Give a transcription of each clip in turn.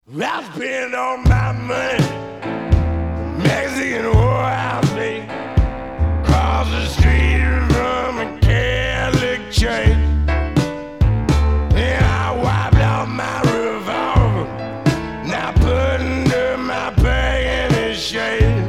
I spend all my money, Mexican whorehouse, baby. Across the street from a Catholic church. And I wiped out my revolver, now put under my bag in his shirt.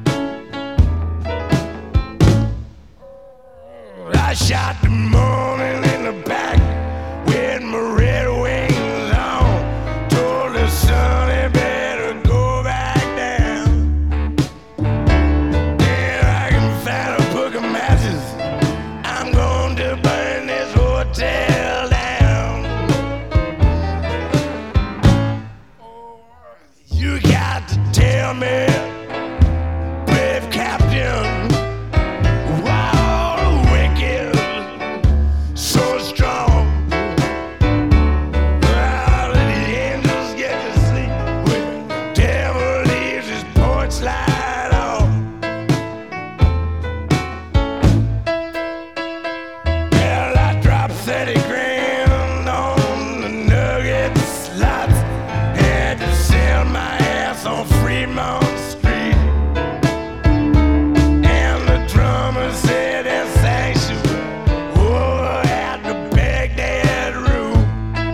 I shot the morning in the back with my red wings on. Told the sun he better go back down. Then I can find a book of matches. I'm going to burn this hotel down. You got to tell me, brave captain, why all the wicked so strong? How do the angels get to sleep when the devil leaves his porch light on? Well, I dropped 30 grand on the nugget slots. Had to sell my ass on Fremont Street. And the drummer said that sanctuary over at the Baghdad room.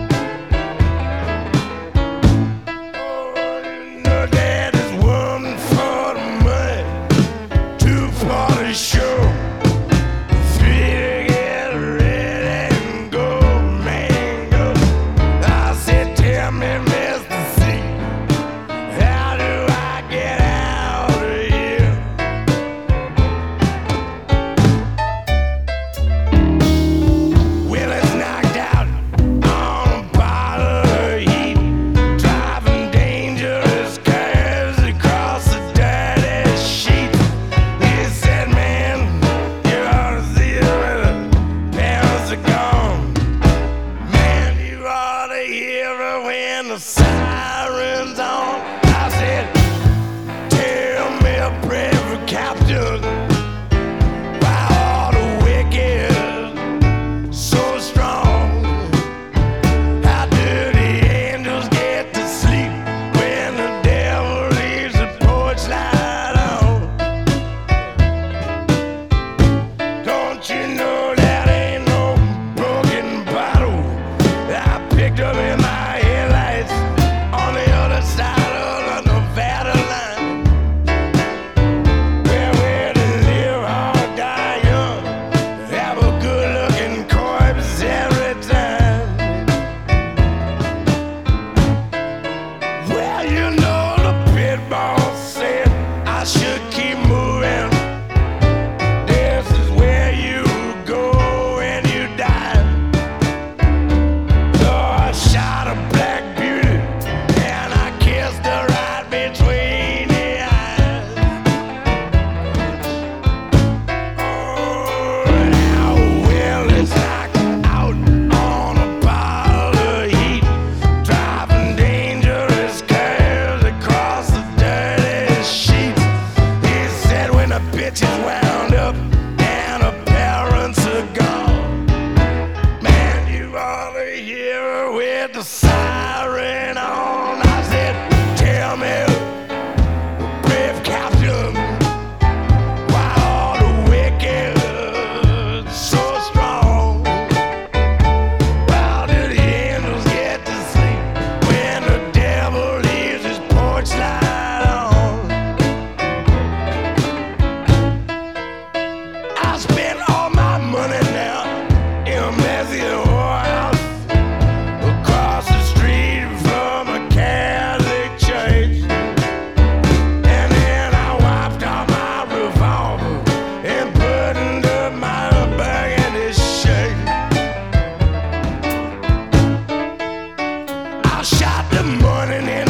Oh, you know that is one for the money, two for the show, three to get ready and go, man, go. I said, tell me, Mr. C, how do I get out of here? Well, it's knocked out on a bottle of heat, driving dangerous curves across the dirty sheet. He said, man, you ought to see it when the parents are gone. Man, you ought to hear it when the siren's on. I said, tell me, brave captain, why all the wicked so strong? How do the angels get to sleep when the devil leaves the porch light on? Don't you know that ain't no broken bottle that I picked up in my headlights on the other side of the Nevada line? Where we're to live hard, die young, have a good-looking corpse every time. Well, you know the pit boss said I should keep moving. This is where you go when you die. So I shot a black beauty and I kissed her right between the eyes. Oh, now, well, it's knocked out on a bottle of heat, driving dangerous curves across the dirty sheets. He said when the bitch is wound up and her parents are gone, man, you ought to hear her with the siren on. I said, tell me, brave captain, why all the wicked so strong? How do the angels get to sleep when the devil leaves his porch light on? I spent all my money now in a messy whorehouse across the street from a Catholic church. And then I wiped out my revolver and put under my burgundy shirt. I shot the morning in